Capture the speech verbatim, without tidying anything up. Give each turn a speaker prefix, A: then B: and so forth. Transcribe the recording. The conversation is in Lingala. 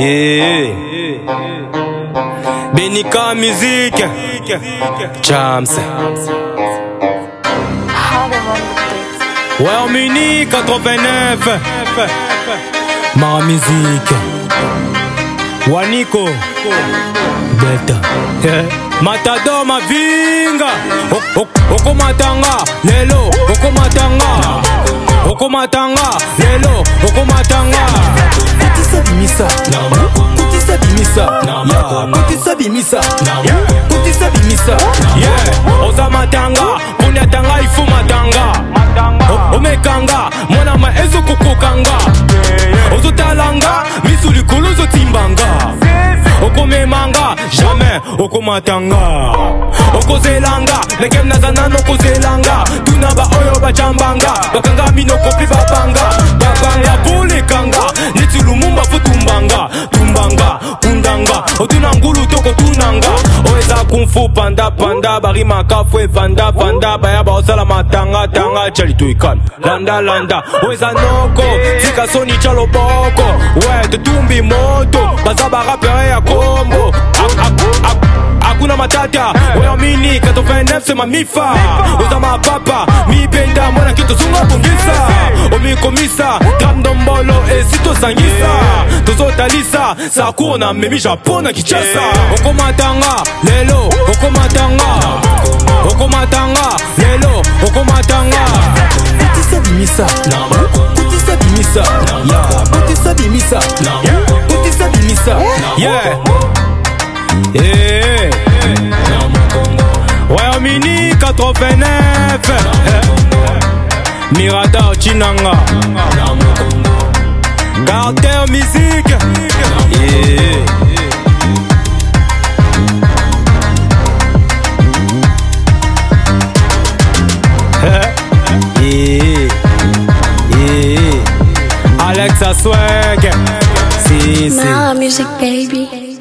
A: Yeah. Benika musique. Chams. Royaume-Uni quatre-vingt-neuf. Ma musique. Waniko. Delta. Matador Mavinga. Oko matanga. Lelo. Oko matanga. Oko matanga. Lelo. Oko matanga. Kutisa bimisa. Kutisa bimisa. Kutisa bimisa. Kutisa bimisa. Yeah. Oza matanga. Punya tanga ifu matanga. Omekanga. Mwana ma ezo kukukanga. Ozo talanga. Misuli kuluzo timbanga. Oko memanga. Jamais. Oko matanga. Oko zelanga. Negem nazana oko zelanga. Tunaba oyo bachambanga. Bakanga mino kopi babanga. Babanga pole kanga. Neti lumumba futumbanga. Tumbanga. Kundanga. Otuna ngulu toko tunanga. Oeza kumfu panda panda. Bari makafwe vanda vanda. Bayaba osala matanga tanga. Chali tuikan. Landa landa. Oeza noko. Zika soni chalo boko. Ouais te tumbi moto. Bazaba rapere ya kombo. Ak ak ak. Hakuna matata. Royaume-Uni quatre-vingt-neuf c'est ma mifa. Oza ma papa. Mi benda mwana kito zunga bungisa. Omi komisa. Dram dombolo e sito sangisa. Tozo talisa. Saku na memi Japona kichasa. Oko matanga. Lelo. Oko matanga. Oko matanga. Lelo. Oko matanga. Kutisa bimisa. Kutisa bimisa. Kutisa bimisa. Kutisa bimisa. Yeah. Yeah. Royaume-Uni quatre-vingt-neuf. Mirador Chinanga. Carter musique. Yeah. Yeah. Yeah. Alexa Swag. Si, si.
B: Ma music baby.